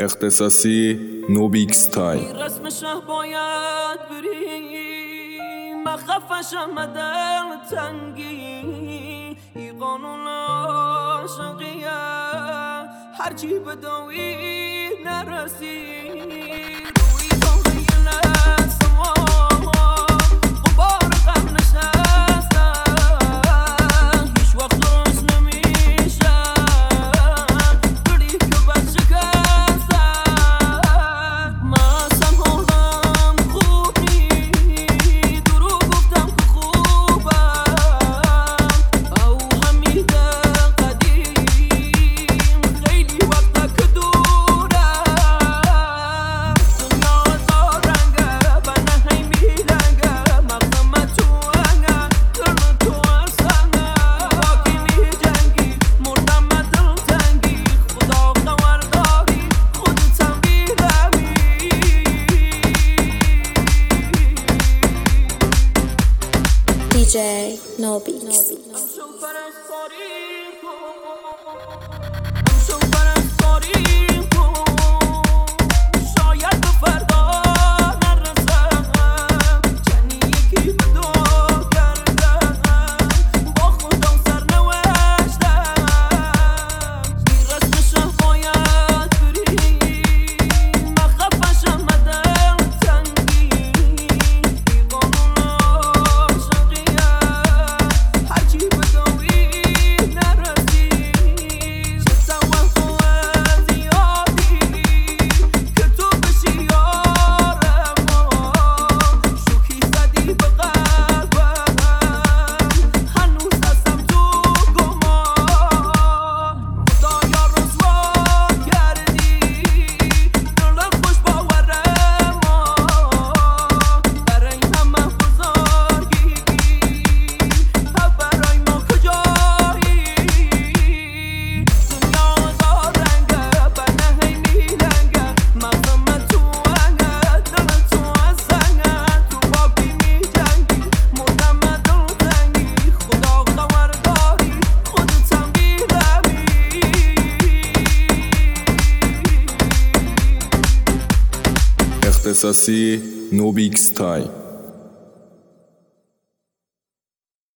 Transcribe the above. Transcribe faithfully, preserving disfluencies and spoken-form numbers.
اختصاصی نوبیکس تای. رسم شه باید بریم مخفشم دل تنگی ای قانون عاشقیه هرچی بدوی نرسی روی تو غیلت سما غبار غم نشسته هیچ وقت درست نمیشه گلی که بد شکسته من سنهالم خوب نی درو گفتم که خوبم او حمید قدیم خیلی وقتا که دوره دنیا زارنگه بنا هی میلنگه مقدم تو انگه دل تو ارسنگه باقی می جنگی مردم دل تنگی خدا خبرداری خودتم بیرمی دی جی نوبیکس. امشو پرستاری کن امشو پرستاری کن شاید به فردا نرسم چنی یکی به دو کردم با خودم سرنوشتم بی رسم شه باید بریم مخفشم دل تنگی ای قانون عاشقیه هرچی بدوی نرسی چه توقع زیادی که تو بشی یارم شوخی زدی به قلبم هنوز هستم تو گمان خدایا رسوا کردی دل خوش باورم برای همه بزرگی برای ما کجایی دنیا زارنگه بنا هی میلنگه مغزم تو انگه دل تو ارسنگه تو باقی می جنگی مردم دل تنگی خدا خبرداری خودتم بیرمی اختصاصی نوبیکس تای.